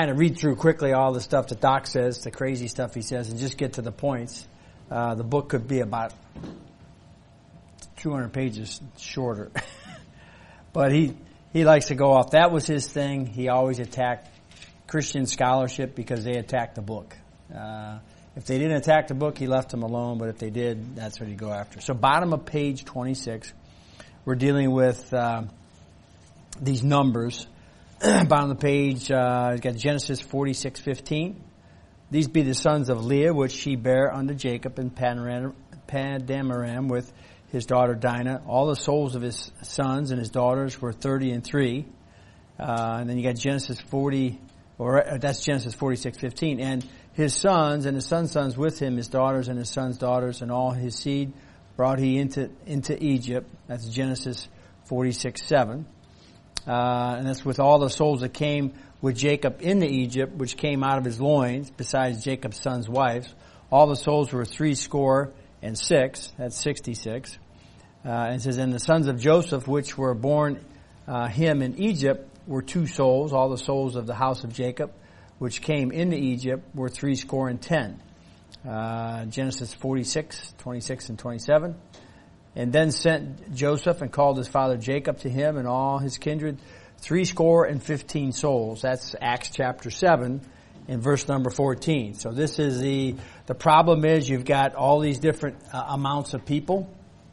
kind of read through quickly all the stuff that Doc says, the crazy stuff he says, and just get to the points. The book could be about 200 pages shorter. But he likes to go off. That was his thing. He always attacked Christian scholarship because they attacked the book. If they didn't attack the book, he left them alone. But if they did, that's what he'd go after. So bottom of page 26, we're dealing with these numbers. Bottom of the page, you've got Genesis 46:15. These be the sons of Leah, which she bare unto Jacob in Padanaram with his daughter Dinah. All the souls of his sons and his daughters were 30 and 3. And then you got Genesis 46:15. And his sons and his sons' with him, his daughters and his sons' daughters, and all his seed brought he into Egypt. That's Genesis 46:7. And that's with all the souls that came with Jacob into Egypt, which came out of his loins, besides Jacob's sons' wives. All the souls were 66. That's 66. And it says, and the sons of Joseph, which were born him in Egypt, were 2 souls. All the souls of the house of Jacob, which came into Egypt, were 70. Genesis 46:26 and 27. And then sent Joseph and called his father Jacob to him and all his kindred, 75 souls. That's Acts chapter 7 in verse number 14. So this is the problem is you've got all these different amounts of people.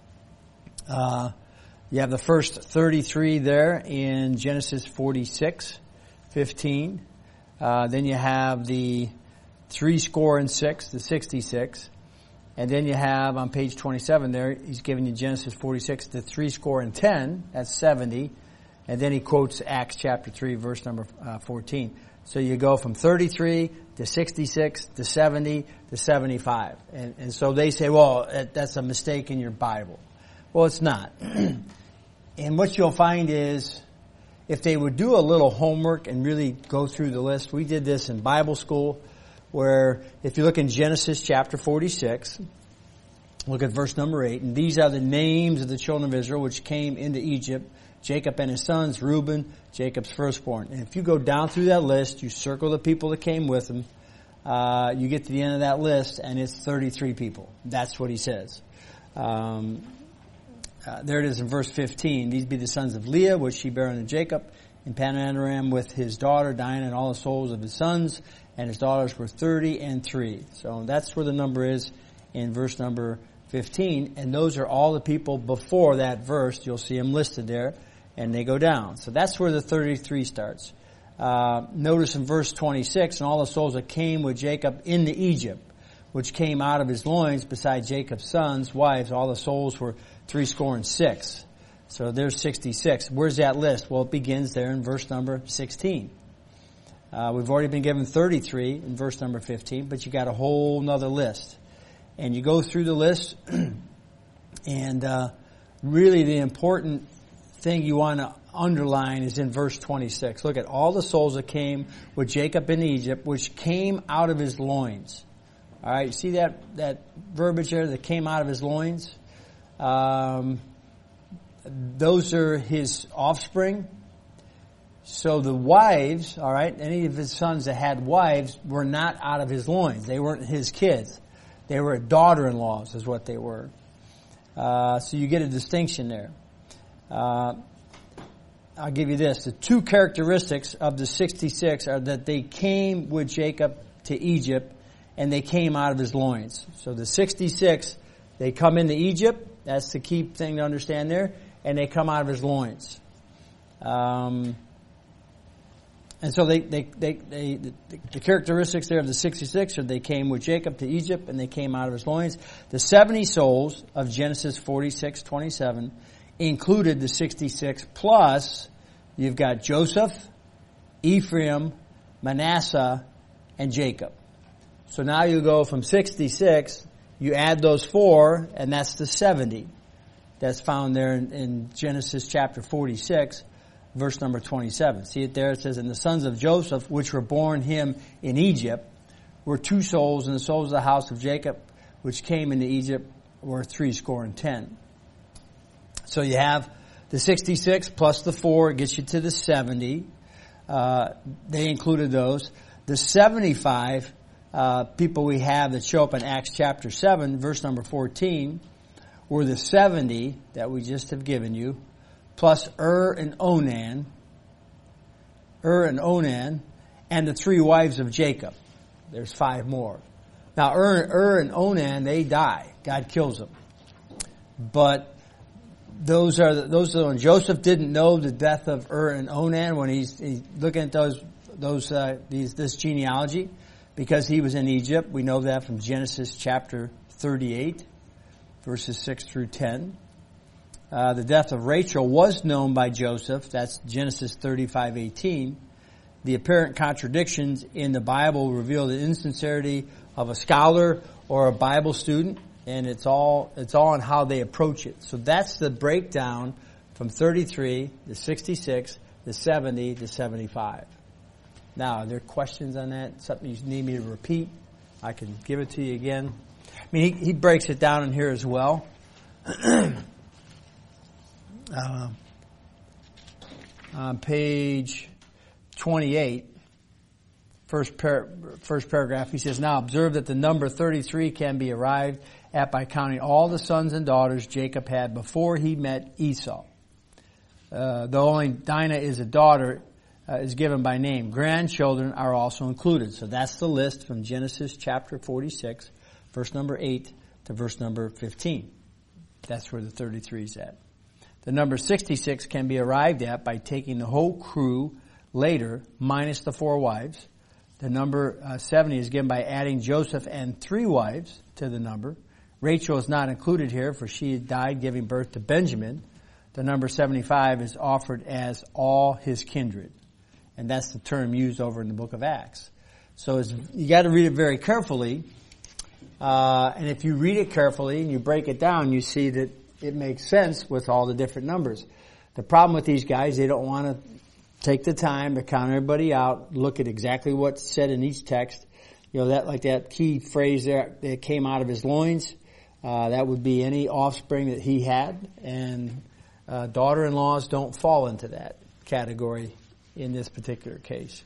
You have the first 33 there in Genesis 46:15. Then you have the 66, the 66. And then you have on page 27 there, he's giving you Genesis 46, the 10. That's 70. And then he quotes Acts chapter 3, verse number 14. So you go from 33 to 66 to 70 to 75. And so they say, well, that's a mistake in your Bible. Well, it's not. And what you'll find is, if they would do a little homework and really go through the list, we did this in Bible school, where if you look in Genesis chapter 46, look at verse number 8, and these are the names of the children of Israel which came into Egypt, Jacob and his sons, Reuben, Jacob's firstborn. And if you go down through that list, you circle the people that came with him, you get to the end of that list, and it's 33 people. That's what he says. There it is in verse 15. These be the sons of Leah, which she bare unto Jacob, in Padanaram with his daughter Dinah, and all the souls of his sons, and his daughters were 30 and 3. So that's where the number is in verse number 15. And those are all the people before that verse. You'll see them listed there, and they go down. So that's where the 33 starts. Notice in verse 26, and all the souls that came with Jacob into Egypt, which came out of his loins, besides Jacob's sons' wives, all the souls were 66. So there's 66. Where's that list? Well, it begins there in verse number 16. We've already been given 33 in verse number 15, but you got a whole nother list. And you go through the list, and really the important thing you want to underline is in verse 26. Look at all the souls that came with Jacob in Egypt, which came out of his loins. All right, you see that verbiage there, that came out of his loins? Those are his offspring. So the wives, all right, any of his sons that had wives were not out of his loins. They weren't his kids. They were daughter-in-laws is what they were. So you get a distinction there. I'll give you this. The 2 characteristics of the 66 are that they came with Jacob to Egypt, and they came out of his loins. So the 66, they come into Egypt. That's the key thing to understand there. And they come out of his loins. And so the characteristics there of the 66 are they came with Jacob to Egypt and they came out of his loins. The 70 souls of Genesis 46:27 included the 66 plus you've got Joseph, Ephraim, Manasseh, and Jacob. So now you go from 66, you add those 4, and that's the 70. That's found there in Genesis chapter 46. Verse number 27. See it there? It says, and the sons of Joseph, which were born him in Egypt, were 2 souls, and the souls of the house of Jacob, which came into Egypt, were 70. So you have the 66 plus the 4 gets you to the 70. they included those. The 75 people we have that show up in Acts chapter 7, verse number 14, were the 70 that we just have given you, plus and Onan, and the 3 wives of Jacob. There's 5 more. Now, and Onan, they die. God kills them. But those are when Joseph didn't know the death of and Onan when he's looking at this genealogy, because he was in Egypt. We know that from Genesis chapter 38, verses 6 through 10. The death of Rachel was known by Joseph. That's Genesis 35:18. The apparent contradictions in the Bible reveal the insincerity of a scholar or a Bible student, and it's all on how they approach it. So that's the breakdown from 33 to 66 to 70 to 75. Now, are there questions on that? Something you need me to repeat? I can give it to you again. I mean, he breaks it down in here as well. On page 28, first paragraph, he says, "Now observe that the number 33 can be arrived at by counting all the sons and daughters Jacob had before he met Esau. Though only Dinah is a daughter, is given by name. Grandchildren are also included." So that's the list from Genesis chapter 46, verse number 8 to verse number 15. That's where the 33 is at. The number 66 can be arrived at by taking the whole crew later minus the 4 wives. The number 70 is given by adding Joseph and 3 wives to the number. Rachel is not included here, for she had died giving birth to Benjamin. The number 75 is offered as all his kindred. And that's the term used over in the book of Acts. So you got to read it very carefully. And if you read it carefully and you break it down, you see that it makes sense with all the different numbers. The problem with these guys, they don't want to take the time to count everybody out, look at exactly what's said in each text. You know, that key phrase there that came out of his loins, that would be any offspring that he had. And daughter-in-laws don't fall into that category in this particular case.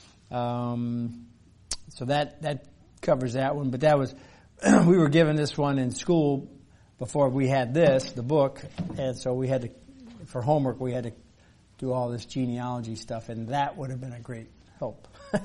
So that covers that one. But that was, we were given this one in school before we had this, the book. And so we had to, for homework, we had to do all this genealogy stuff, and that would have been a great help.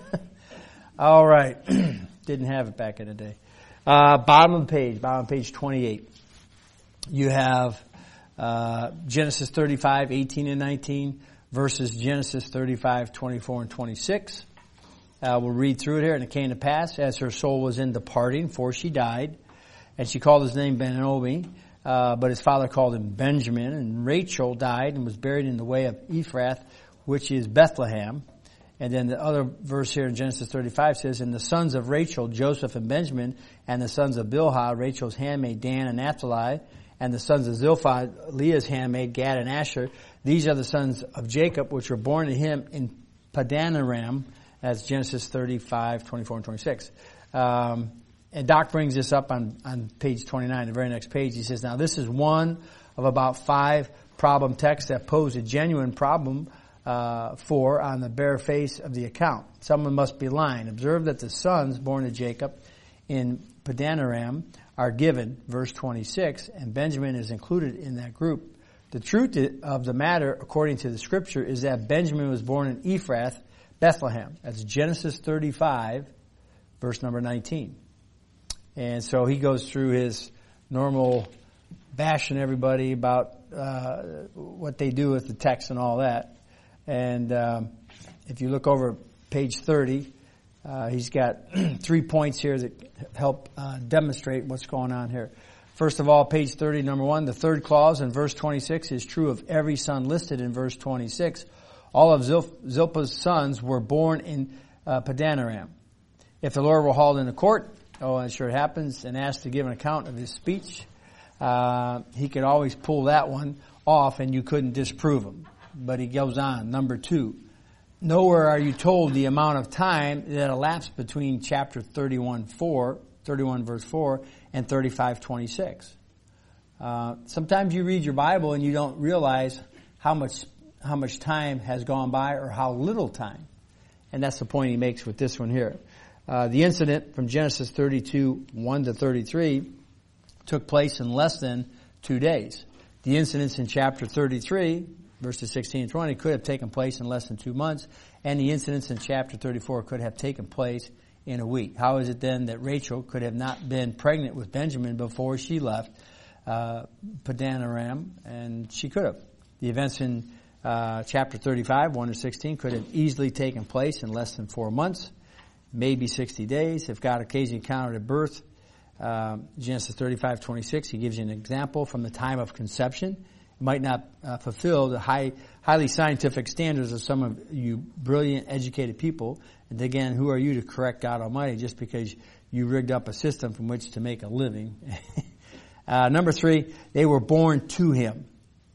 All right. Didn't have it back in the day. Bottom of page 28. You have Genesis 35, 18 and 19 versus Genesis 35, 24 and 26. We'll read through it here. And it came to pass, as her soul was in departing, for she died, and she called his name Ben-Oni, but his father called him Benjamin. And Rachel died and was buried in the way of Ephrath, which is Bethlehem. And then the other verse here in Genesis 35 says, "And the sons of Rachel, Joseph and Benjamin, and the sons of Bilhah, Rachel's handmaid, Dan and Naphtali, and the sons of Zilpah, Leah's handmaid, Gad and Asher. These are the sons of Jacob, which were born to him in Padanaram," as Genesis 35, 24 and 26. And Doc brings this up on page 29, the very next page. He says, "Now this is one of about 5 problem texts that pose a genuine problem on the bare face of the account. Someone must be lying. Observe that the sons born to Jacob in Padanaram are given, verse 26, and Benjamin is included in that group. The truth of the matter, according to the scripture, is that Benjamin was born in Ephrath, Bethlehem." That's Genesis 35, verse number 19. And so he goes through his normal bashing everybody about what they do with the text and all that. And if you look over page 30, he's got 3 points here that help demonstrate what's going on here. First of all, page 30, number 1, the third clause in verse 26 is true of every son listed in verse 26. All of Zilpah's sons were born in Padanaram. If the Lord were hauled into court, I'm sure it happens, and asked to give an account of his speech, he could always pull that one off and you couldn't disprove him. But he goes on. Number 2, nowhere are you told the amount of time that elapsed between chapter 31 verse 4, and 35:26. Sometimes you read your Bible and you don't realize how much how much time has gone by or how little time. And that's the point he makes with this one here. The incident from Genesis 32, 1 to 33 took place in less than 2 days. The incidents in chapter 33, verses 16 and 20, could have taken place in less than 2 months, and the incidents in chapter 34 could have taken place in a week. How is it then that Rachel could have not been pregnant with Benjamin before she left Padan Aram? And she could have. The events in chapter 35, 1 to 16, could have easily taken place in less than 4 months, maybe 60 days. If God occasionally counted at birth, Genesis 35, 26, he gives you an example from the time of conception. It might not fulfill the highly scientific standards of some of you brilliant, educated people. And again, who are you to correct God Almighty just because you rigged up a system from which to make a living? Number 3, they were born to him.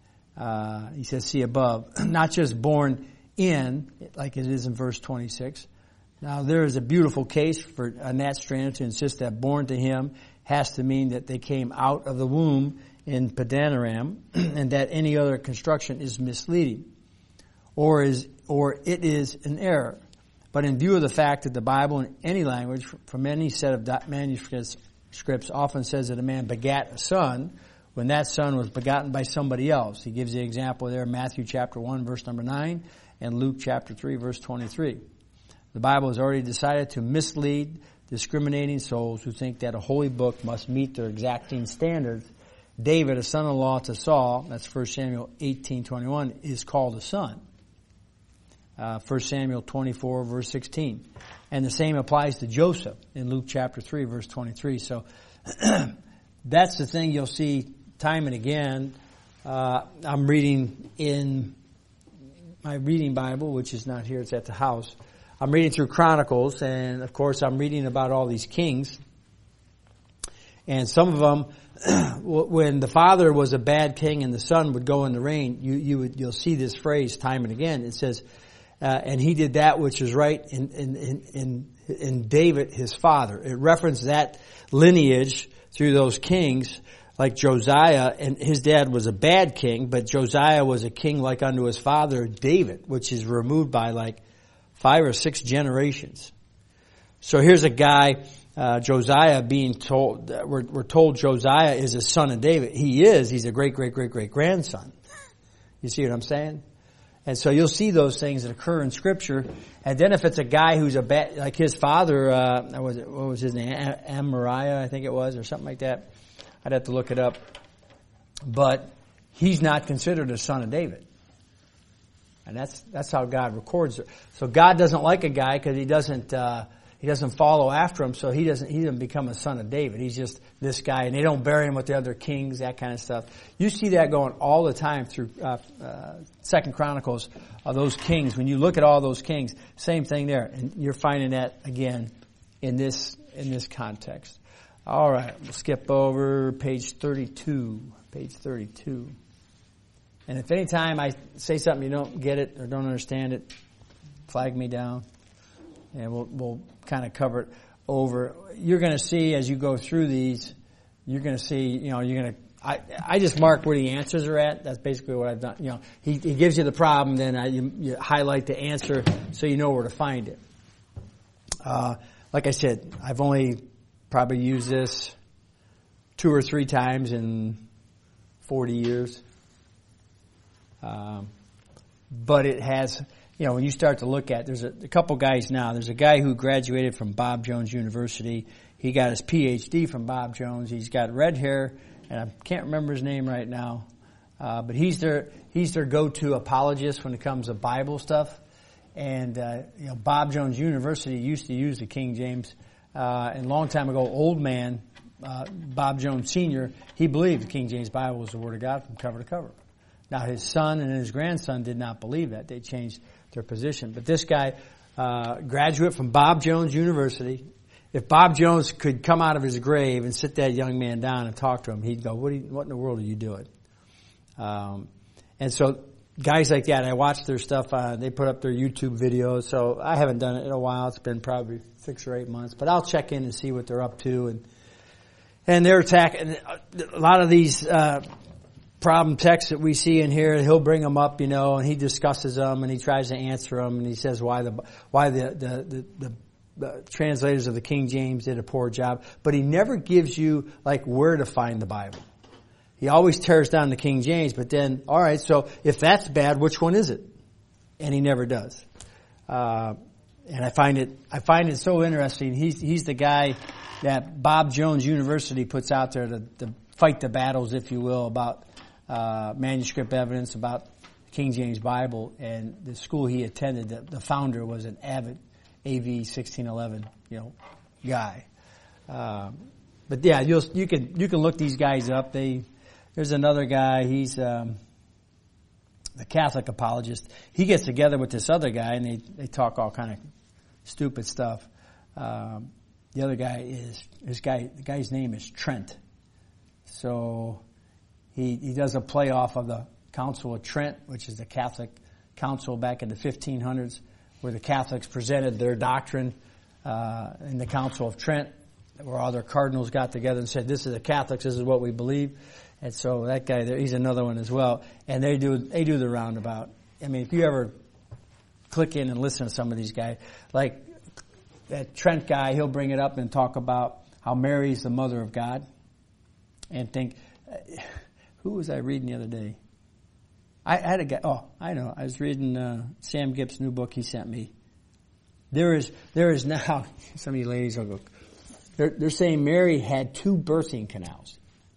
He says, see above, not just born in, like it is in verse 26. Now, there is a beautiful case for Nat Strander to insist that born to him has to mean that they came out of the womb in Padan Aram, and that any other construction is misleading, or it is an error. But in view of the fact that the Bible in any language, from any set of manuscripts, often says that a man begat a son, when that son was begotten by somebody else. He gives the example there in Matthew chapter 1, verse number 9, and Luke chapter 3, verse 23. The Bible has already decided to mislead discriminating souls who think that a holy book must meet their exacting standards. David, a son-in-law to Saul, that's 1 Samuel 18:21, is called a son. 1 Samuel 24, verse 16. And the same applies to Joseph in Luke chapter 3, verse 23. So that's the thing you'll see time and again. I'm reading in my reading Bible, which is not here, it's at the house. I'm reading through Chronicles, and of course I'm reading about all these kings. And some of them, when the father was a bad king and the son would go in the reign, you'll see this phrase time and again. It says, and he did that which is right in David his father. It referenced that lineage through those kings, like Josiah, and his dad was a bad king, but Josiah was a king like unto his father David, which is removed by like 5 or 6 generations. So here's a guy, Josiah, being told, we're told Josiah is a son of David. He is. He's a great-great-great-great-grandson. You see what I'm saying? And so you'll see those things that occur in Scripture. And then if it's a guy who's a bad, like his father, what was his name? Amariah, I think it was, or something like that. I'd have to look it up. But he's not considered a son of David. And that's how God records it. So God doesn't like a guy because he doesn't follow after him, so he doesn't become a son of David. He's just this guy, and they don't bury him with the other kings, that kind of stuff. You see that going all the time through 2 Chronicles of those kings. When you look at all those kings, same thing there, and you're finding that again in this context. All right, we'll skip over page 32. Page 32. And if any time I say something you don't get it or don't understand it, flag me down. And we'll kind of cover it over. You're going to see as you go through these, you're going to see, I just mark where the answers are at. That's basically what I've done. He gives you the problem, then you highlight the answer so you know where to find it. Like I said, I've only probably used this 2 or 3 times in 40 years. But it has, when you start to look at, there's a couple guys now. There's a guy who graduated from Bob Jones University. He got his PhD from Bob Jones. He's got red hair, and I can't remember his name right now. But he's their go-to apologist when it comes to Bible stuff. And, Bob Jones University used to use the King James. And a long time ago, old man, Bob Jones Sr., he believed the King James Bible was the Word of God from cover to cover. Now, his son and his grandson did not believe that. They changed their position. But this guy, graduate from Bob Jones University, if Bob Jones could come out of his grave and sit that young man down and talk to him, he'd go, what in the world are you doing? And so guys like that, I watch their stuff. They put up their YouTube videos. So I haven't done it in a while. It's been probably 6 or 8 months. But I'll check in and see what they're up to. And they're attacking a lot of these problem texts that we see in here, he'll bring them up, and he discusses them and he tries to answer them, and he says why the translators of the King James did a poor job, but he never gives you like where to find the Bible. He always tears down the King James, but then, all right, so if that's bad, which one is it? And he never does. And I find it so interesting. He's the guy that Bob Jones University puts out there to fight the battles, if you will, about manuscript evidence, about the King James Bible. And the school he attended, the founder was an avid AV 1611, guy. But yeah, you can look these guys up. There's another guy. He's the Catholic apologist. He gets together with this other guy, and they talk all kind of stupid stuff. The other guy the guy's name is Trent. So he does a play off of the Council of Trent, which is the Catholic council back in the 1500s, where the Catholics presented their doctrine in the Council of Trent, where all their cardinals got together and said, "This is the Catholics. This is what we believe." And so that guy there, he's another one as well. And they do the roundabout. I mean, if you ever click in and listen to some of these guys, like that Trent guy, he'll bring it up and talk about how Mary's the mother of God. And think, who was I reading the other day? I had a guy, I know, I was reading Sam Gipp's new book he sent me. There is now, some of you ladies will go, they're saying Mary had 2 birthing canals.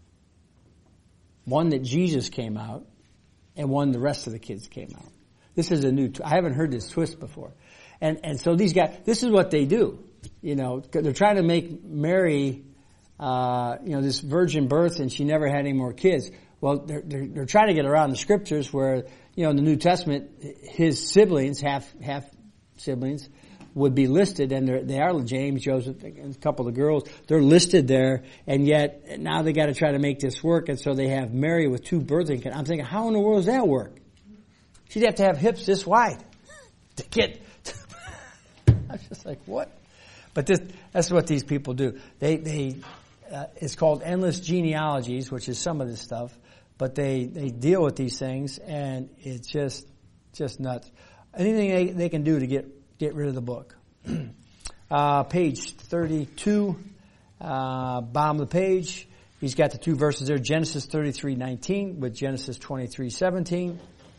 One that Jesus came out, and one the rest of the kids came out. This is I haven't heard this twist before. And so these guys, this is what they do. They're trying to make Mary, this virgin birth, and she never had any more kids. Well, they're trying to get around the scriptures where, in the New Testament, his siblings, half siblings, would be listed, and they are James, Joseph, and a couple of the girls. They're listed there, and yet now they got to try to make this work, and so they have Mary with 2 birthing. I'm thinking, how in the world does that work? She'd have to have hips this wide to get. I was just like, what? But that's what these people do. It's called endless genealogies, which is some of this stuff, but they deal with these things, and it's just nuts. Anything they can do to get rid of the book. Page 32, bottom of the page. He's got the 2 verses there, Genesis 33:19 with Genesis 23:17.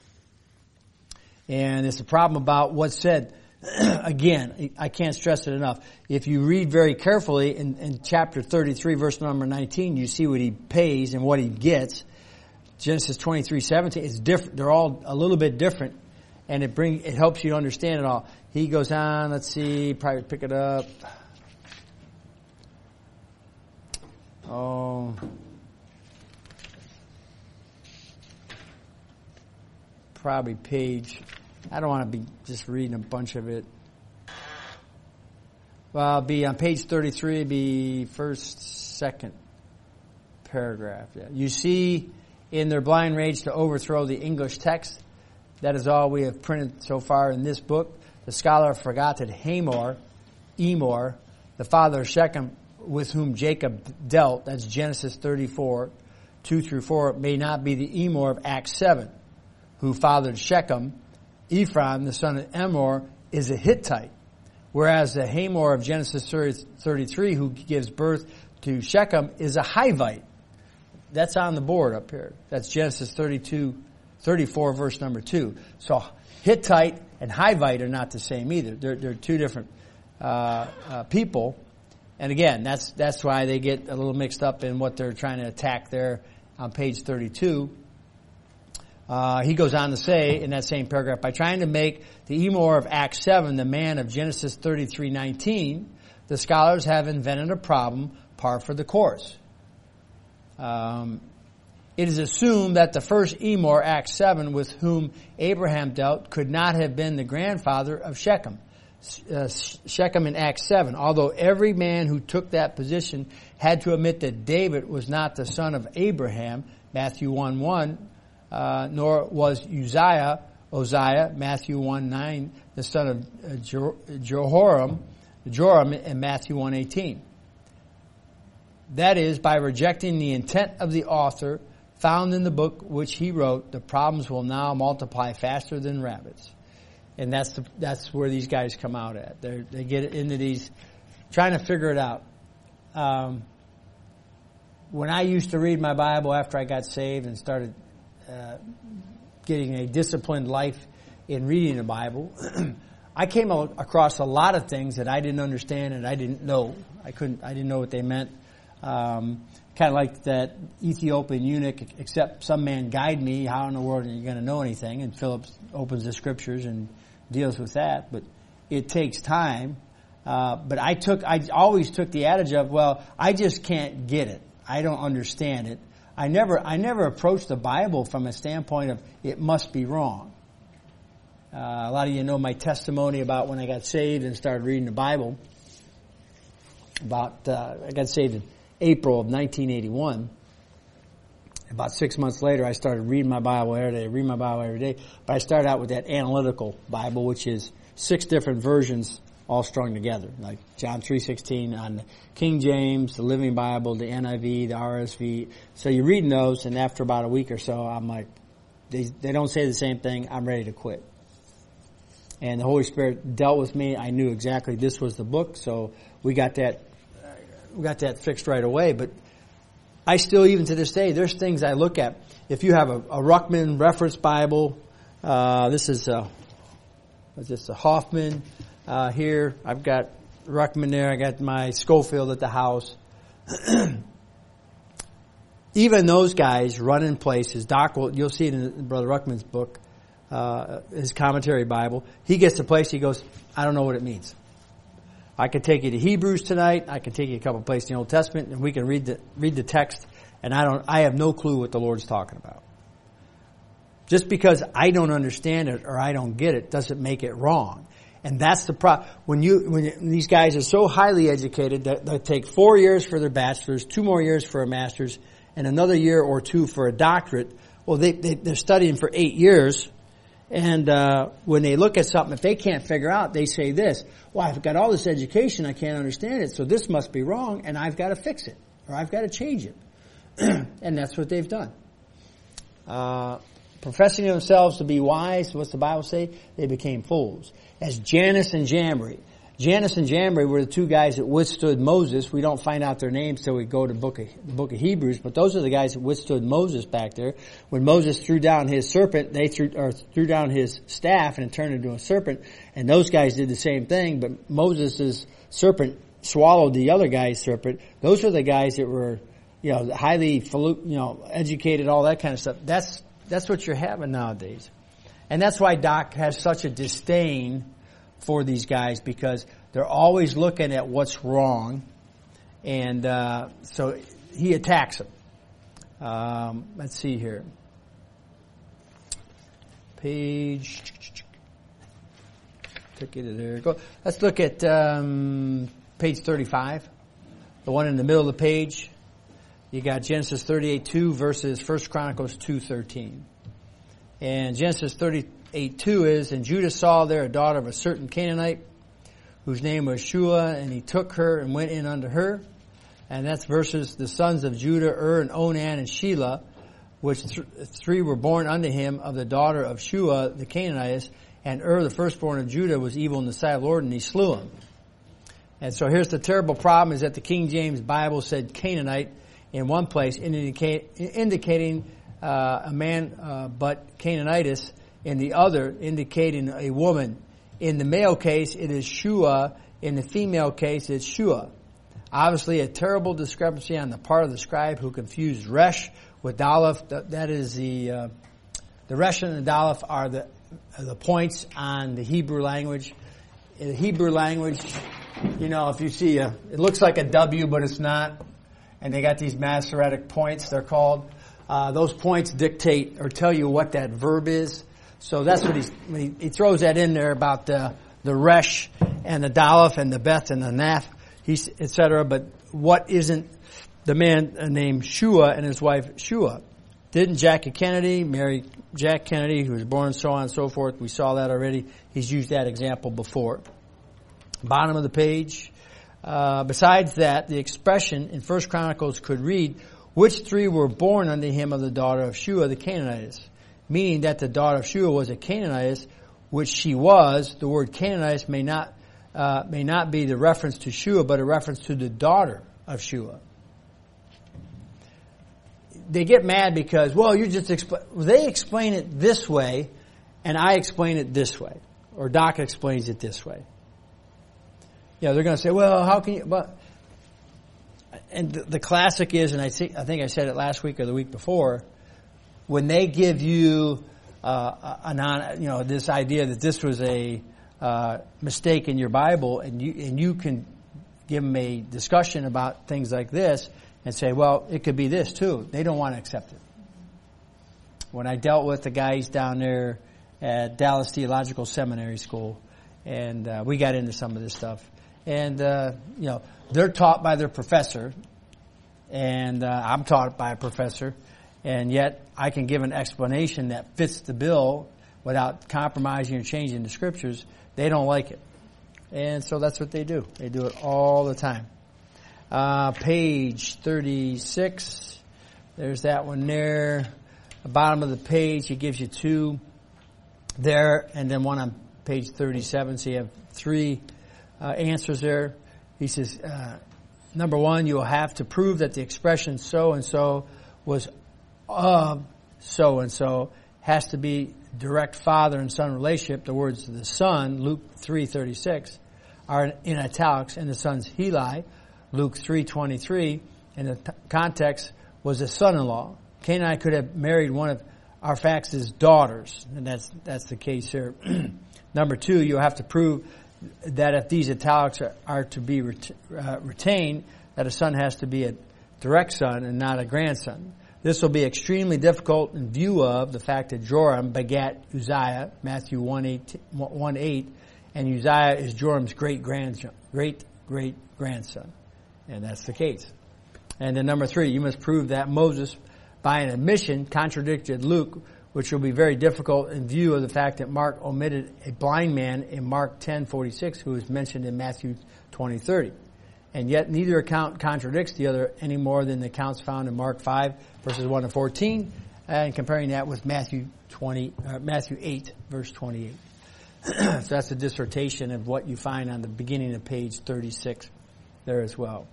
And it's a problem about what's said. Again, I can't stress it enough. If you read very carefully in chapter 33, verse number 19, you see what he pays and what he gets. Genesis 23:17 is different. They're all a little bit different. And it helps you understand it all. He goes on, let's see, probably pick it up. Probably page, I don't want to be just reading a bunch of it. Well, I'll be on page 33, be second paragraph. Yeah. You see, in their blind rage to overthrow the English text, that is all we have printed so far in this book. The scholar forgot that Emor, the father of Shechem, with whom Jacob dealt, that's Genesis 34, 2-4, may not be the Emor of Acts 7, who fathered Shechem. Ephraim, the son of Emor, is a Hittite, whereas the Hamor of Genesis 33, who gives birth to Shechem, is a Hivite. That's on the board up here. That's Genesis 34, verse number 2. So Hittite and Hivite are not the same either. They're 2 different people. And again, that's why they get a little mixed up in what they're trying to attack there on page 32. He goes on to say in that same paragraph, by trying to make the Emor of Acts 7 the man of Genesis 33:19, the scholars have invented a problem par for the course. It is assumed that the first Emor, Acts 7, with whom Abraham dealt, could not have been the grandfather of Shechem. Shechem in Acts 7, although every man who took that position had to admit that David was not the son of Abraham, Matthew 1:1, nor was Uzziah, Matthew 1:9, the son of Joram in Matthew 1:18. That is, by rejecting the intent of the author found in the book which he wrote, the problems will now multiply faster than rabbits. And that's where these guys come out at. They get into these, trying to figure it out. When I used to read my Bible after I got saved and started getting a disciplined life in reading the Bible, I came across a lot of things that I didn't understand and I didn't know. I didn't know what they meant. Kind of like that Ethiopian eunuch, except some man guide me. How in the world are you going to know anything? And Philip opens the scriptures and deals with that. But it takes time. But I always took the adage of, well, I just can't get it. I don't understand it. I never approached the Bible from a standpoint of it must be wrong. A lot of you know my testimony about when I got saved and started reading the Bible. I got saved in April of 1981. About 6 months later, I started reading my Bible every day. But I started out with that analytical Bible, which is 6 different versions all strung together, like John 3:16 on the King James, the Living Bible, the NIV, the RSV. So you're reading those, and after about a week or so, I'm like, they don't say the same thing. I'm ready to quit. And the Holy Spirit dealt with me. I knew exactly this was the book, so we got that fixed right away. But I still, even to this day, there's things I look at. If you have a Ruckman Reference Bible, this is a Hoffman. Here, I've got Ruckman there. I got my Schofield at the house. Even those guys run in places. Doc, you'll see it in Brother Ruckman's book, his commentary Bible. He gets to a place, he goes, I don't know what it means. I could take you to Hebrews tonight. I could take you a couple places in the Old Testament, and we can read the text. And I have no clue what the Lord's talking about. Just because I don't understand it or I don't get it doesn't make it wrong. And that's the problem. When these guys are so highly educated that they take 4 years for their bachelor's, 2 more years for a master's, and another year or 2 for a doctorate. Well, they're studying for 8 years. And when they look at something, if they can't figure out, they say this, well, I've got all this education, I can't understand it, so this must be wrong, and I've got to fix it, or I've got to change it. And that's what they've done. Professing themselves to be wise, what's the Bible say? They became fools. As Jannes and Jambres. Jannes and Jambres were the 2 guys that withstood Moses. We don't find out their names till we go to the book of Hebrews, but those are the guys that withstood Moses back there. When Moses threw down his serpent, they threw down his staff and it turned into a serpent, and those guys did the same thing, but Moses' serpent swallowed the other guy's serpent. Those were the guys that were, highly, educated, all that kind of stuff. That's what you're having nowadays. And that's why Doc has such a disdain for these guys, because they're always looking at what's wrong. And so he attacks them. Let's see here. Page. Took you to there. Go. Let's look at page 35. The one in the middle of the page. You got Genesis 38:2 versus 1 Chronicles 2:13. And Genesis 38:2 is, and Judah saw there a daughter of a certain Canaanite, whose name was Shua, and he took her and went in unto her. And that's versus the sons of Judah, and Onan, and Shelah, which 3 were born unto him of the daughter of Shua, the Canaanite. And the firstborn of Judah, was evil in the sight of the Lord, and he slew him. And so here's the terrible problem, is that the King James Bible said Canaanite in one place, indicating a man, but Canaanitis in the other, indicating a woman. In the male case, it is Shua. In the female case, it's Shua. Obviously, a terrible discrepancy on the part of the scribe who confused Resh with Daleth. That is the Resh and the Daleth are the points on the Hebrew language. In the Hebrew language, if you see it looks like a W, but it's not. And they got these Masoretic points, they're called. Those points dictate or tell you what that verb is. So that's what when he throws that in there about the Resh and the Daleth and the Beth and the Nath, etc. But what isn't the man named Shua and his wife Shua? Didn't Jackie Kennedy marry Jack Kennedy, who was born so on and so forth? We saw that already. He's used that example before. Bottom of the page. Besides that, the expression in 1 Chronicles could read, which 3 were born unto him of the daughter of Shua the Canaanitess? Meaning that the daughter of Shua was a Canaanitess, which she was. The word Canaanitess may not be the reference to Shua, but a reference to the daughter of Shua. They get mad because, well, they explain it this way, and I explain it this way, or Doc explains it this way. They're going to say, well, how can you? But and the classic is, and I think I said it last week or the week before, when they give you this idea that this was a mistake in your Bible, and you can give them a discussion about things like this and say, well, it could be this too. They don't want to accept it. When I dealt with the guys down there at Dallas Theological Seminary School, and we got into some of this stuff, and they're taught by their professor, and I'm taught by a professor, and yet I can give an explanation that fits the bill without compromising or changing the scriptures. They don't like it. And so that's what they do. They do it all the time. Page 36. There's that one there. The bottom of the page, he gives you 2 there, and then one on page 37. So you have 3 answers there. He says, number 1, you will have to prove that the expression so-and-so was of so-and-so has to be direct father and son relationship. The words the son, Luke 3:36, are in italics, and the son's Heli, Luke 3:23, and the context was a son-in-law. Canaanite could have married one of Arphaxad's daughters, and that's the case here. Number 2, you'll have to prove that if these italics are to be retained, that a son has to be a direct son and not a grandson. This will be extremely difficult in view of the fact that Joram begat Uzziah, Matthew 1:8, and Uzziah is Joram's great-grandson. And that's the case. And then number 3, you must prove that Moses, by an admission, contradicted Luke, which will be very difficult in view of the fact that Mark omitted a blind man in Mark 10:46, who is mentioned in Matthew 20:30. And yet neither account contradicts the other any more than the accounts found in Mark 5, verses 1 to 14, and comparing that with Matthew 8, verse 28. So that's a dissertation of what you find on the beginning of page 36 there as well.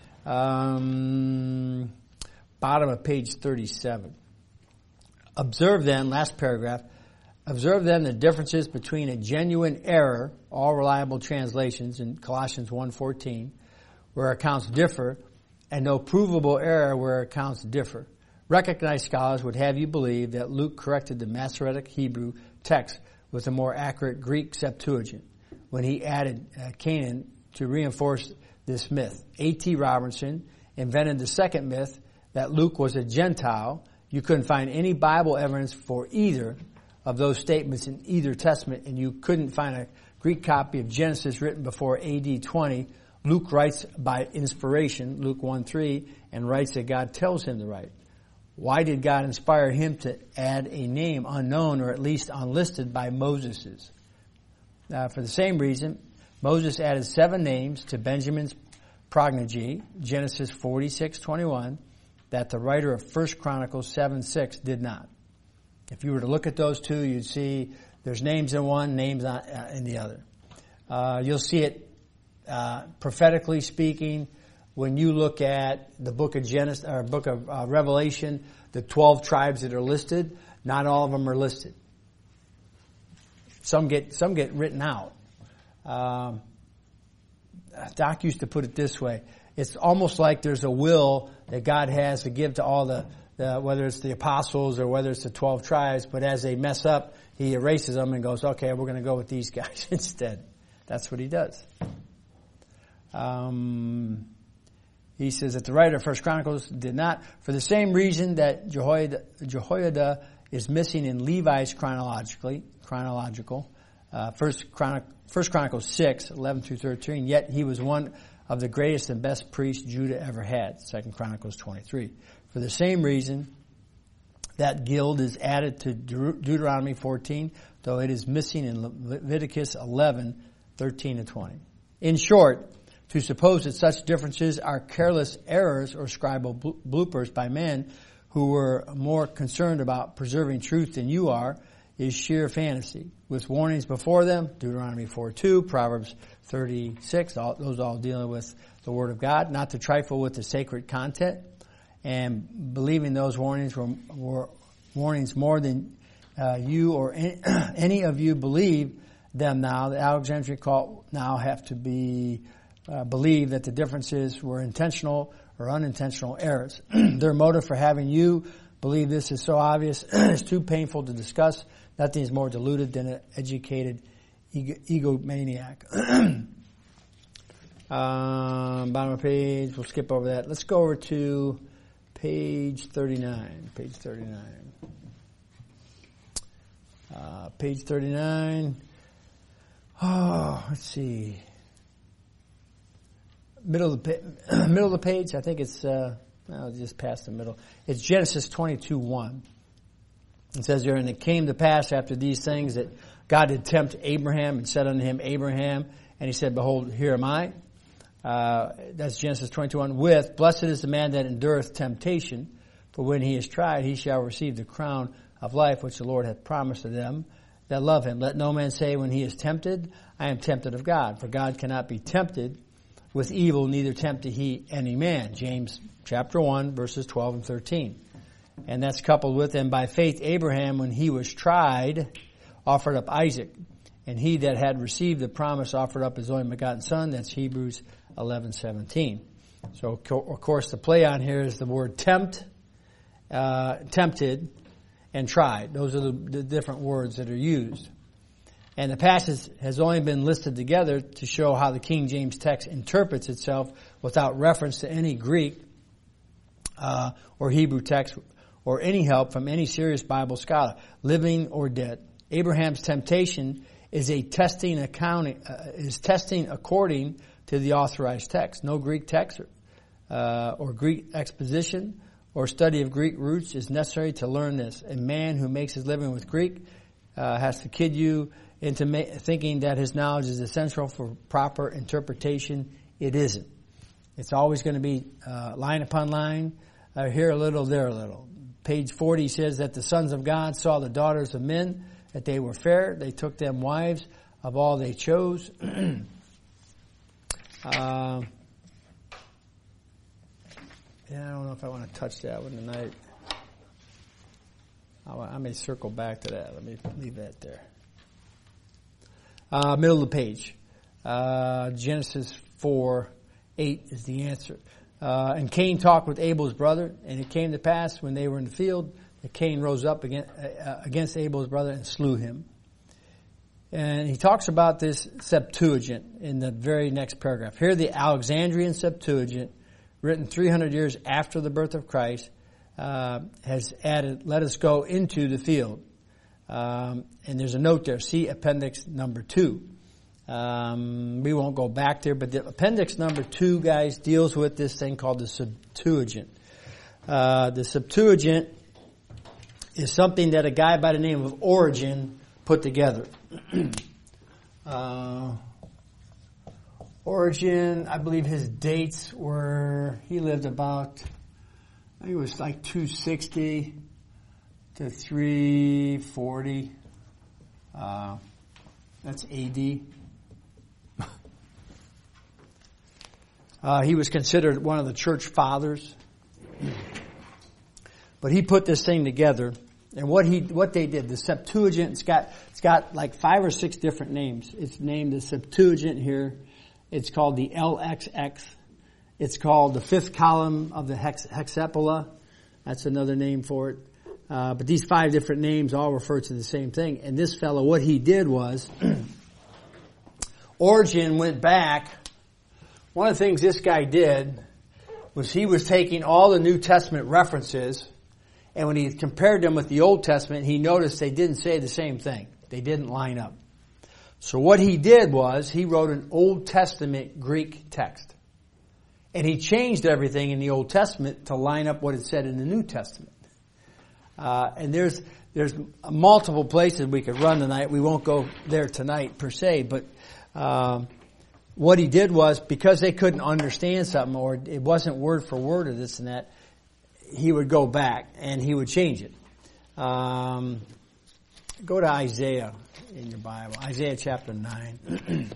Bottom of page 37. Observe then, last paragraph, observe then the differences between a genuine error, all reliable translations in Colossians 1:14, where accounts differ, and no provable error where accounts differ. Recognized scholars would have you believe that Luke corrected the Masoretic Hebrew text with a more accurate Greek Septuagint when he added Canaan to reinforce this myth. A.T. Robertson invented the second myth that Luke was a Gentile. You couldn't find any Bible evidence for either of those statements in either testament, and you couldn't find a Greek copy of Genesis written before A.D. 20. Luke writes by inspiration, Luke 1:3, and writes that God tells him to write. Why did God inspire him to add a name unknown or at least unlisted by Moses's? For the same reason, Moses added 7 names to Benjamin's progeny, Genesis 46:21, that the writer of 1 Chronicles 7:6 did not. If you were to look at those 2, you'd see there's names in one, names in the other. You'll see it prophetically speaking, when you look at the book of Genesis or book of Revelation, the 12 tribes that are listed, not all of them are listed. Some get written out. Doc used to put it this way: it's almost like there's a will that God has to give to all the whether it's the apostles or whether it's the 12 tribes, but as they mess up, he erases them and goes, okay, we're going to go with these guys instead. That's what he does. He says that the writer of 1 Chronicles did not, for the same reason that Jehoiada is missing in Levi's chronological, 1 Chronicles 6, 11 through 13, yet he was one of the greatest and best priests Judah ever had, 2 Chronicles 23. For the same reason that guild is added to Deuteronomy 14, though it is missing in Leviticus 11, 13 to 20. In short, To suppose that such differences are careless errors or scribal bloopers by men who were more concerned about preserving truth than you are is sheer fantasy. With warnings before them, Deuteronomy 4:2, Proverbs 36, those all dealing with the Word of God, not to trifle with the sacred content, and believing those warnings were warnings more than you or any of you believe them now. The Alexandrian cult now have to be believe that the differences were intentional or unintentional errors. Their motive for having you believe this is so obvious, it's too painful to discuss. Nothing is more deluded than an educated egomaniac. Bottom of the page, we'll skip over that. Let's go over to page 39. Page 39. Page 39. Oh, let's see. Middle of the page. I think it's just past the middle. It's Genesis 22:1. It says there, and it came to pass after these things that God did tempt Abraham and said unto him, Abraham, and he said, Behold, here am I. That's Genesis 22:1. With, blessed is the man that endureth temptation, for when he is tried, he shall receive the crown of life which the Lord hath promised to them that love him. Let no man say when he is tempted, I am tempted of God. For God cannot be tempted with evil, neither tempted he any man. James chapter 1, verses 12 and 13. And that's coupled with, and by faith Abraham, when he was tried, offered up Isaac. And he that had received the promise offered up his only begotten son. That's Hebrews 11:17. So, of course, the play on here is the word tempted, and tried. Those are the different words that are used. And the passage has only been listed together to show how the King James text interprets itself without reference to any Greek or Hebrew text or any help from any serious Bible scholar, living or dead. Abraham's temptation is testing according to the authorized text. No Greek text or Greek exposition or study of Greek roots is necessary to learn this. A man who makes his living with Greek has to kid you into thinking that his knowledge is essential for proper interpretation. It isn't. It's always going to be line upon line, here a little, there a little. Page 40 says that the sons of God saw the daughters of men, that they were fair. They took them wives of all they chose. Yeah, I don't know if I want to touch that one tonight. I may circle back to that. Let me leave that there. Middle of the page. Genesis 4:8 is the answer. And Cain talked with Abel's brother, and it came to pass when they were in the field that Cain rose up against Abel's brother and slew him. And he talks about this Septuagint in the very next paragraph. Here the Alexandrian Septuagint, written 300 years after the birth of Christ, has added, let us go into the field. And there's a note there, see appendix number 2. We won't go back there, but the appendix number 2, guys, deals with this thing called the Septuagint. The Septuagint is something that a guy by the name of Origen put together. Origen, I believe his dates were, he lived about, I think it was like 260 to 340. That's AD. He was considered one of the church fathers. But he put this thing together. And what they did, the Septuagint, it's got like 5 or 6 different names. It's named the Septuagint here. It's called the LXX. It's called the 5th column of the Hexapla. That's another name for it. But these 5 different names all refer to the same thing. And this fellow, what he did was, Origen went back. One of the things this guy did was he was taking all the New Testament references, and when he compared them with the Old Testament, he noticed they didn't say the same thing. They didn't line up. So what he did was he wrote an Old Testament Greek text. And he changed everything in the Old Testament to line up what it said in the New Testament. And there's multiple places we could run tonight. We won't go there tonight per se, but what he did was, because they couldn't understand something, or it wasn't word for word or this and that, he would go back and he would change it. Go to Isaiah in your Bible. Isaiah chapter 9.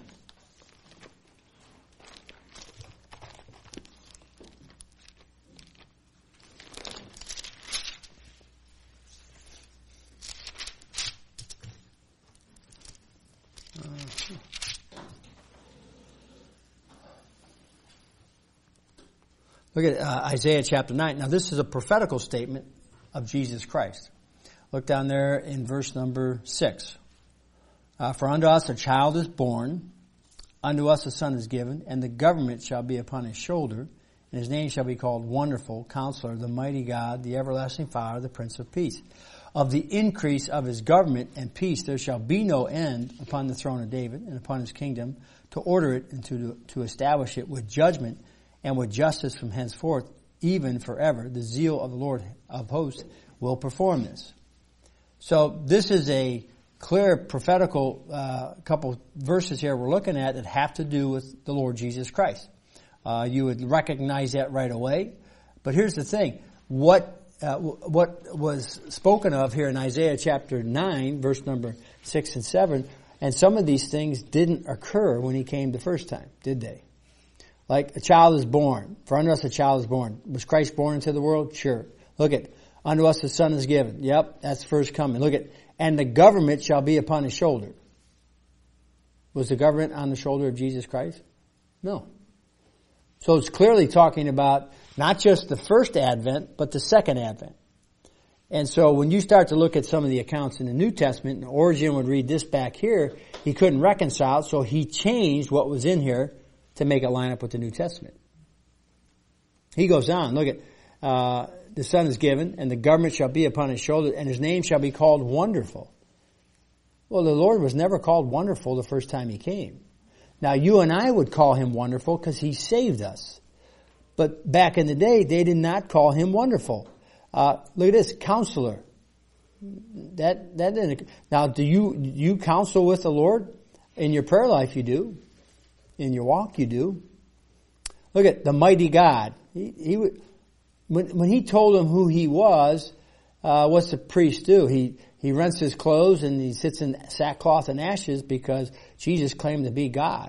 Look at Isaiah chapter 9. Now this is a prophetical statement of Jesus Christ. Look down there in verse number 6. For unto us a child is born, unto us a son is given, and the government shall be upon his shoulder, and his name shall be called Wonderful, Counselor, the Mighty God, the Everlasting Father, the Prince of Peace. Of the increase of his government and peace there shall be no end upon the throne of David and upon his kingdom, to order it and to establish it with judgment and with justice from henceforth, even forever. The zeal of the Lord of hosts will perform this. So this is a clear prophetical couple verses here we're looking at that have to do with the Lord Jesus Christ. You would recognize that right away. But here's the thing. What was spoken of here in Isaiah chapter 9, verse number 6 and 7, and some of these things didn't occur when he came the first time, did they? Like a child is born. For unto us a child is born. Was Christ born into the world? Sure. Look at, unto us a son is given. Yep, that's first coming. Look at, and the government shall be upon his shoulder. Was the government on the shoulder of Jesus Christ? No. So it's clearly talking about not just the first advent, but the second advent. And so when you start to look at some of the accounts in the New Testament, and Origen would read this back here, he couldn't reconcile, so he changed what was in here to make it line up with the New Testament. He goes on, look at, the Son is given, and the government shall be upon his shoulder, and his name shall be called Wonderful. Well, the Lord was never called Wonderful the first time he came. Now, you and I would call him Wonderful because he saved us. But back in the day, they did not call him Wonderful. Look at this, Counselor. That didn't. Now, do you counsel with the Lord? In your prayer life, you do. In your walk, you do. Look at the Mighty God. When he told him who he was, what's the priest do? He rents his clothes and he sits in sackcloth and ashes because Jesus claimed to be God.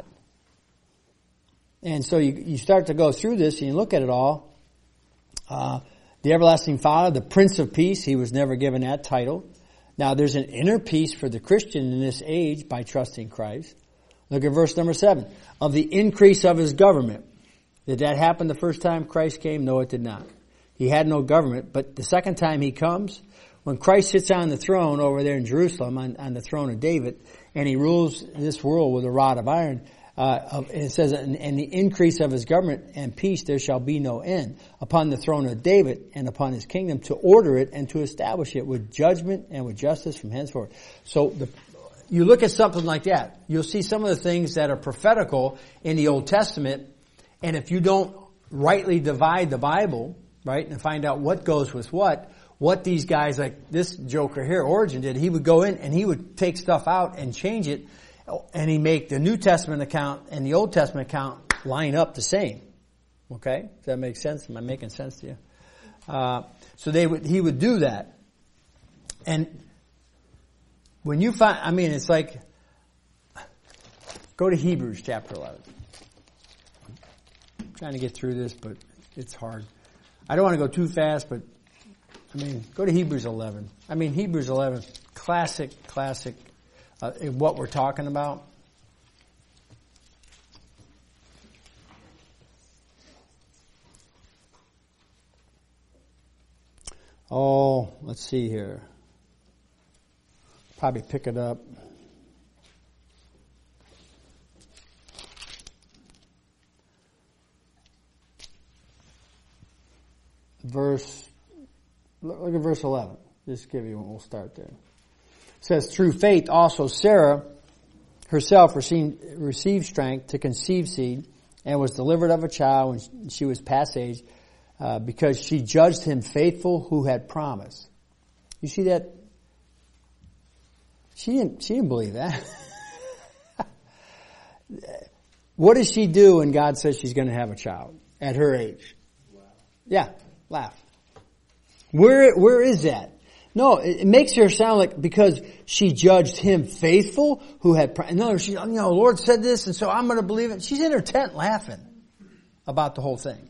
And so you start to go through this and you look at it all. The Everlasting Father, the Prince of Peace, he was never given that title. Now there's an inner peace for the Christian in this age by trusting Christ. Look at verse number 7. Of the increase of his government. Did that happen the first time Christ came? No, it did not. He had no government, but the second time he comes, when Christ sits on the throne over there in Jerusalem, on the throne of David, and he rules this world with a rod of iron, it says, and the increase of his government and peace there shall be no end upon the throne of David and upon his kingdom, to order it and to establish it with judgment and with justice from henceforth. So you look at something like that, you'll see some of the things that are prophetical in the Old Testament, and if you don't rightly divide the Bible, right, and find out what goes with what these guys like this joker here, Origen, did, he would go in and he would take stuff out and change it, and he make the New Testament account and the Old Testament account line up the same. Okay? Does that make sense? Am I making sense to you? So he would do that. And when you find, it's like, go to Hebrews chapter 11. I'm trying to get through this, but it's hard. I don't want to go too fast, but go to Hebrews 11. Hebrews 11, classic, what we're talking about. Oh, let's see here. Probably pick it up. Look at verse 11. Just give you one. We'll start there. It says, through faith also Sarah herself received strength to conceive seed and was delivered of a child when she was past age, because she judged him faithful who had promised. You see that? She didn't believe that. What does she do when God says she's going to have a child at her age? Yeah, laugh. Where is that? No, it makes her sound like because she judged him faithful who had, no, she, Lord said this and so I'm going to believe it. She's in her tent laughing about the whole thing.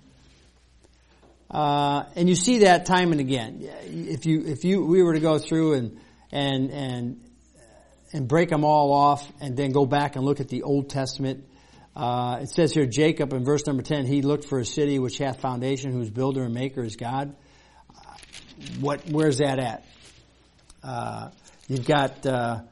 And you see that time and again. If we were to go through and break them all off and then go back and look at the Old Testament, it says here, Jacob in verse number 10, he looked for a city which hath foundation, whose builder and maker is God. Where's that at? You've got,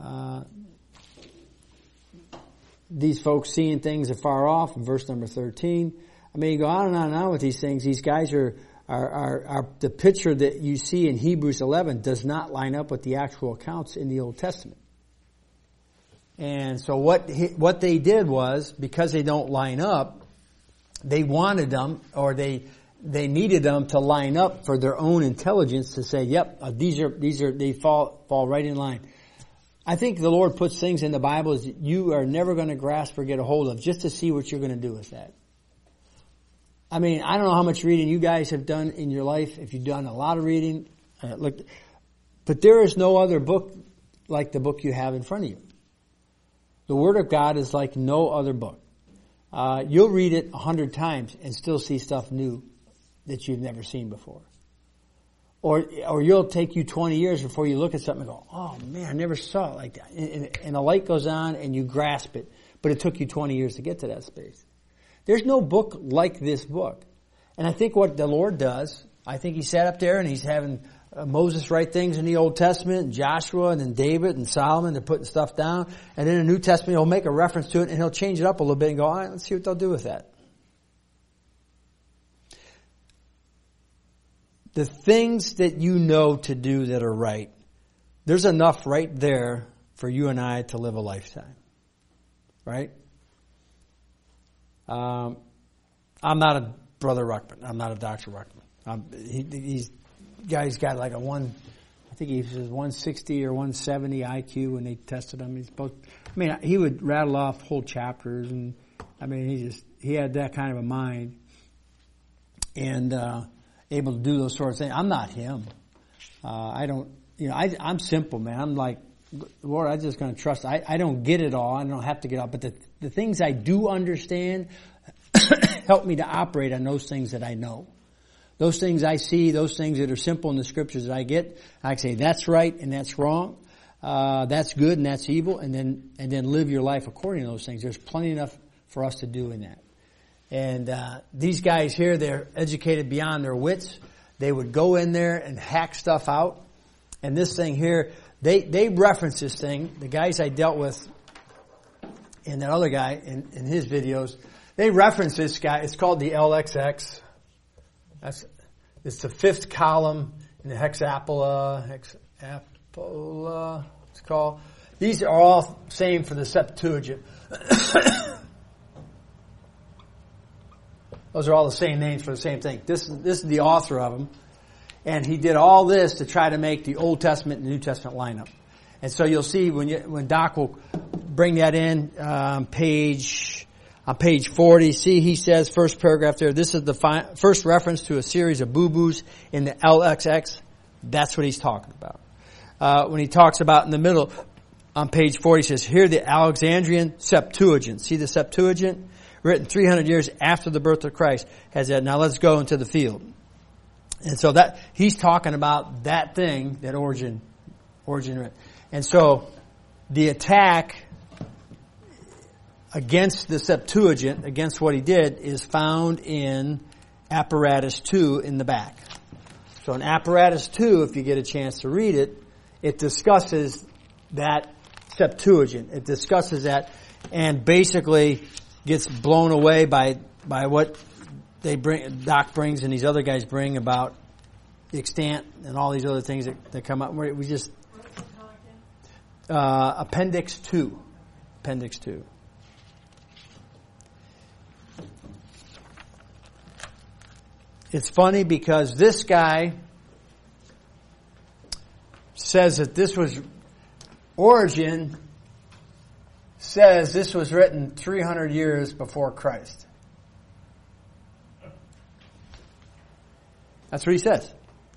these folks seeing things afar off in verse number 13. I mean, you go on and on and on with these things. These guys are the picture that you see in Hebrews 11 does not line up with the actual accounts in the Old Testament. And so what they did was, because they don't line up, they wanted them, or they needed them to line up for their own intelligence to say, yep, they fall right in line. I think the Lord puts things in the Bible that you are never going to grasp or get a hold of just to see what you're going to do with that. I mean, I don't know how much reading you guys have done in your life, if you've done a lot of reading, but there is no other book like the book you have in front of you. The Word of God is like no other book. You'll read it 100 times and still see stuff new that you've never seen before. Or you'll take you 20 years before you look at something and go, oh man, I never saw it like that. And a light goes on and you grasp it, but it took you 20 years to get to that space. There's no book like this book. And I think what the Lord does, I think He sat up there and He's having Moses write things in the Old Testament, and Joshua, and then David and Solomon, they're putting stuff down. And in the New Testament, He'll make a reference to it and He'll change it up a little bit and go, all right, let's see what they'll do with that. The things that you know to do that are right, there's enough right there for you and I to live a lifetime. Right? I'm not a Brother Ruckman. I'm not a Dr. Ruckman. Guy's got like I think he says 160 or 170 IQ when they tested him. He would rattle off whole chapters, and I mean, he had that kind of a mind, and able to do those sorts of things. I'm not him. I'm simple, man. I'm like, Lord, I'm just going to trust. I don't get it all. I don't have to get it all. But the things I do understand help me to operate on those things that I know. Those things I see, those things that are simple in the scriptures that I get, I can say that's right and that's wrong. That's good and that's evil. And then live your life according to those things. There's plenty enough for us to do in that. And these guys here, they're educated beyond their wits. They would go in there and hack stuff out. And this thing here, they reference this thing. The guys I dealt with and that other guy in his videos, they reference this guy. It's called the LXX. It's the fifth column in the hexapla, it's called. These are all same for the Septuagint. Those are all the same names for the same thing. This is the author of them. And he did all this to try to make the Old Testament and the New Testament line up. And so you'll see when Doc will bring that in, on page 40, see he says, first paragraph there, this is the first reference to a series of boo-boos in the LXX. That's what he's talking about. When he talks about in the middle, on page 40, he says, here the Alexandrian Septuagint. See the Septuagint? Written 300 years after the birth of Christ has that. Now let's go into the field. And so that, he's talking about that thing that Origen wrote. And so the attack against the Septuagint, against what he did, is found in Apparatus 2 in the back. So in Apparatus 2, if you get a chance to read it, it discusses that Septuagint. It discusses that and basically gets blown away by what Doc brings and these other guys bring about the extant and all these other things that come up. We just Appendix 2. Appendix 2. It's funny because this guy says that this was Origen says this was written 300 years before Christ. That's what he says.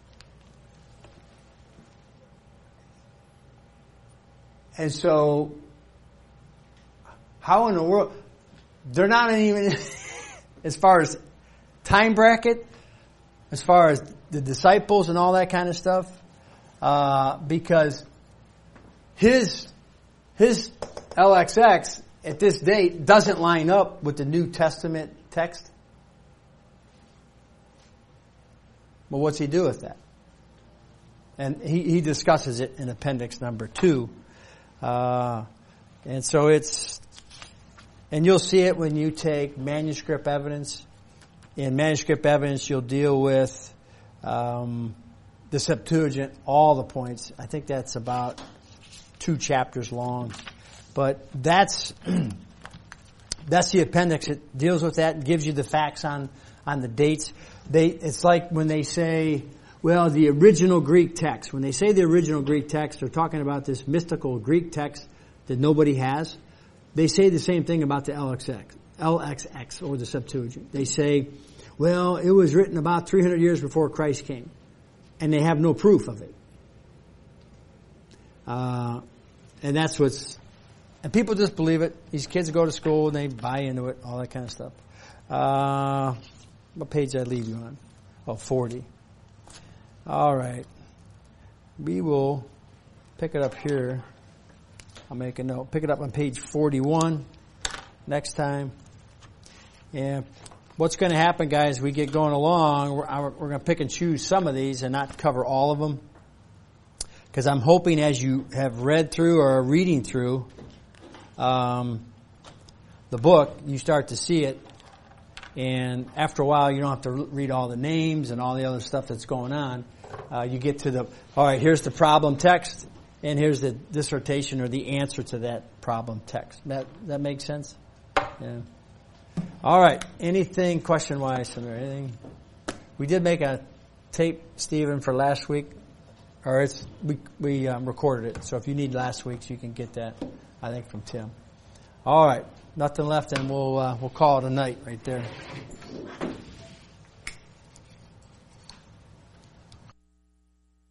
And so, how in the world, they're not even, as far as time bracket, as far as the disciples and all that kind of stuff, because his LXX at this date doesn't line up with the New Testament text. Well, what's he do with that? And he discusses it in appendix number 2. And so and you'll see it when you take manuscript evidence. In manuscript evidence, you'll deal with the Septuagint, all the points. I think that's about 2 chapters long. But that's the appendix. It deals with that and gives you the facts on the dates. It's like when they say, well, the original Greek text. When they say the original Greek text, they're talking about this mystical Greek text that nobody has. They say the same thing about the LXX or the Septuagint. They say, well, it was written about 300 years before Christ came. And they have no proof of it. And that's and people just believe it. These kids go to school and they buy into it, all that kind of stuff. What page did I leave you on? Oh, 40. All right. We will pick it up here. I'll make a note. Pick it up on page 41 next time. And what's going to happen, guys, we get going along, we're going to pick and choose some of these and not cover all of them. Because I'm hoping as you have read through or are reading through the book, you start to see it. And after a while, you don't have to read all the names and all the other stuff that's going on. You get to all right, here's the problem text, and here's the dissertation or the answer to that problem text. That makes sense? Yeah. All right. Anything question-wise, or anything? We did make a tape, Stephen, for last week. Or we recorded it. So if you need last week's, you can get that, I think, from Tim. All right. Nothing left, and we'll call it a night right there.